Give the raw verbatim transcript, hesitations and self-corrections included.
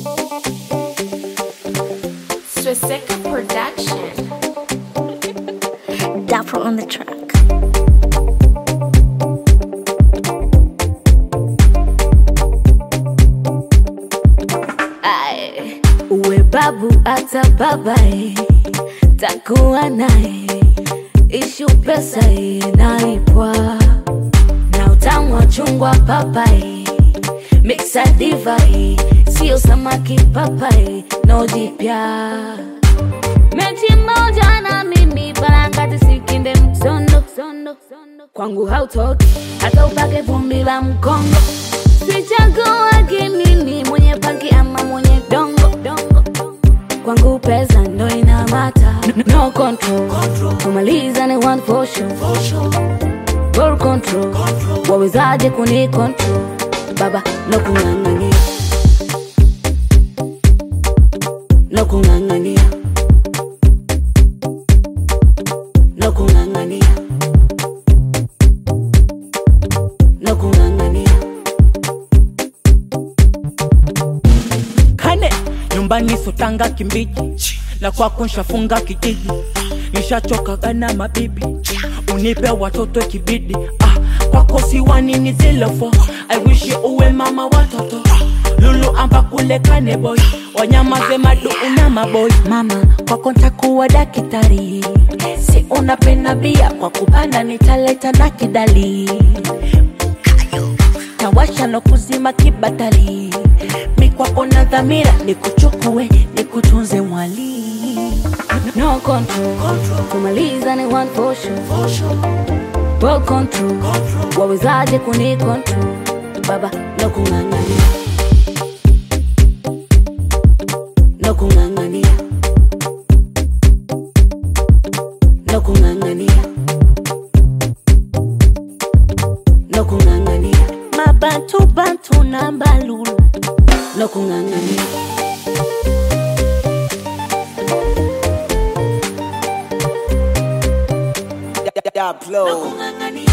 Swisseka Production. Dapper on the track. Ay, uwe babu ata babae, takuwa nae, ishu pesa inaipwa, na utamu wa chungwa papai, mixa divai, sio samaki papai, no jipya. Mechi moja na mimi parangati sikinde msondo, kwangu hautoki, hata upake vumbi la mkongo. Sichaguagi mimi mwenye panki ama mwenye dongo, kwangu pesa ndo inamata. No control, kumaliza ni one for sure. Ball control, wawezaje kuni control. Baba, no kungangania, no kungangania, no kungangania, no kungangania. Kane nyumbani sotanga kimbiji, na kwako nshafunga kijiji. Nishachoka gana mabibi, unipe watoto kibidi. Ah, kwako siwani ni zilofo, I wish you uwe mama watoto. Lulu amba kule kane boy, wanyama ze madu una maboy. Mama, kwako ntakuwa dakitari, si unapenda bia, kwa kupanda nitaleta na kidali. Tawasha no kuzima kibatali, mi kwako na dhamira, nikuchukue, nikutunze mwali. No control, kumaliza ni one for sure. Ball control, wawezaje kuni control. Baba, no kungangania, no kungangania, no kungangania, no kungangania. Mabantu bantu na mbalulu, no kungangania. Daplo.